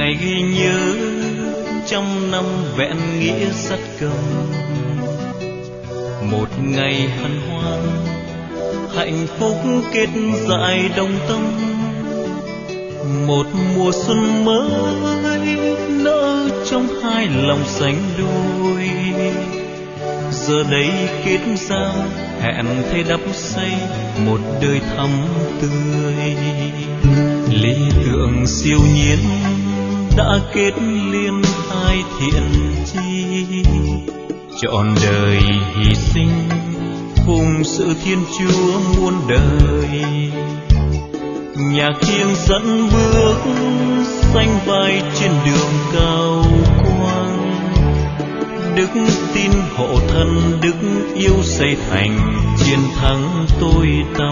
ngày ghi nhớ trăm năm vẹn nghĩa sắt cầm, một ngày hân hoan hạnh phúc kết dại đồng tâm, một mùa xuân mới nở trong hai lòng sánh đôi. Giờ đây kết giao hẹn thề đắp xây một đời thắm tươi, lý tưởng siêu nhiên đã kết liên hai thiện chi, trọn đời hy sinh phụng sự Thiên Chúa muôn đời. Nhạc thiêng dẫn bước xanh vai trên đường cao quang, đức tin hộ thân, đức yêu xây thành chiến thắng tối tăm.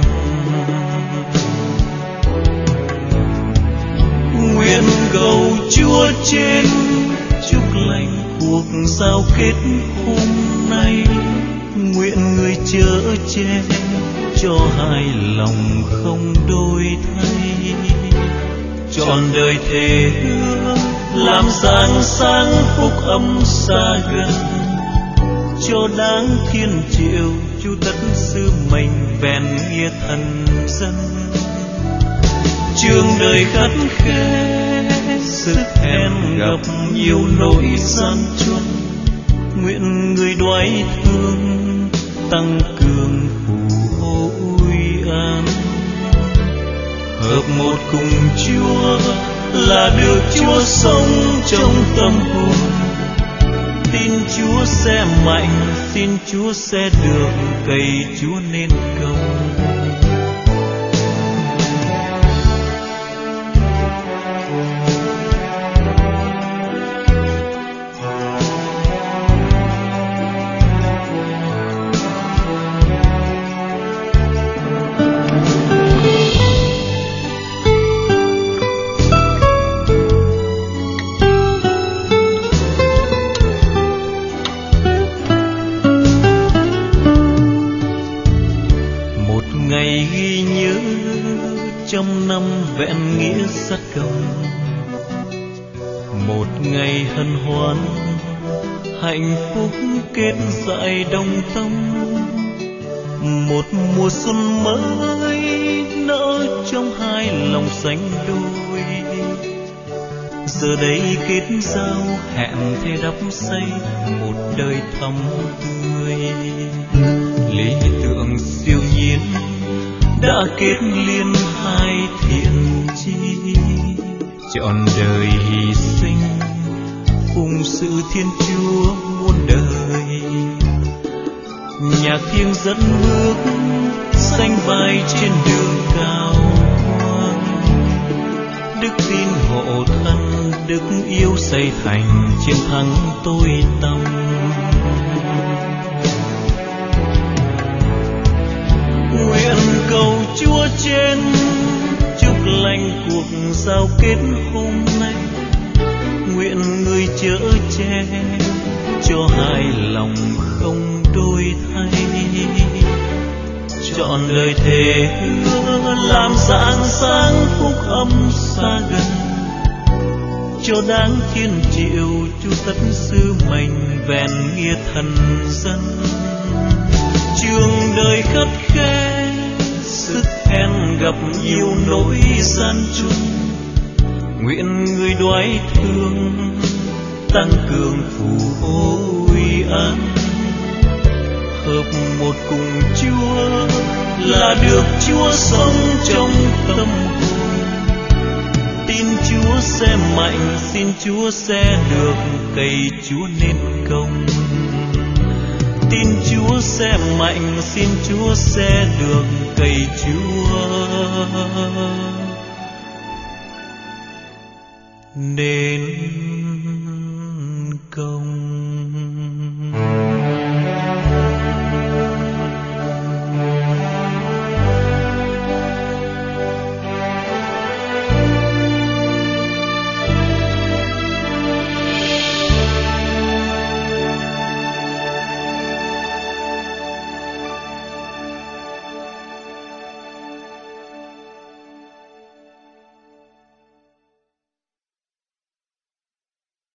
Nguyện cầu Chúa trên chúc lành cuộc giao kết hôm nay, nguyện người chở che cho hai lòng không đôi thay, trọn đời thề hứa làm rạng sáng phúc âm xa gần, cho đáng thiên triệu chu tất sứ mệnh vẹn nghĩa thần dân. Trường đời khắt khe sức hẹn gặp nhiều nỗi gian truân, nguyện người đoái thương tăng cường phù hộ uy an. Hợp một cùng Chúa là được Chúa sống trong tâm hồn, tin Chúa sẽ mạnh, xin Chúa sẽ được, cậy Chúa nên công. Ngày ghi nhớ trăm năm vẹn nghĩa sắt cầm, một ngày hân hoan hạnh phúc kết dại đồng tâm, một mùa xuân mới nở trong hai lòng sánh đôi. Giờ đây kết giao hẹn thề đắp xây một đời thắm tươi, lý tưởng siêu nhiên đã kết liên hai thiện chi, trọn đời hy sinh phụng sự Thiên Chúa muôn đời. Nhạc thiêng dẫn bước xanh vai trên đường cao quang, đức tin hộ thân, đức yêu xây thành chiến thắng tối tăm. Nguyện cầu Chúa trên chúc lành cuộc giao kết hôm nay, nguyện người chở che cho hai lòng không đôi thay, trọn đời thề hứa làm rạng sáng phúc âm xa gần, cho đáng thiên triệu chu tất sứ mệnh vẹn nghĩa thần dân. Trường đời khắt khe sức hẹn gặp nhiều nỗi gian truân, nguyện người đoái thương tăng cường phù hộ uy an. Hợp một cùng Chúa là được Chúa sống trong tâm hồn, tin Chúa sẽ mạnh, xin Chúa sẽ được, cậy Chúa nên công. Tin Chúa sẽ mạnh, xin Chúa sẽ được, cậy Chúa nên công.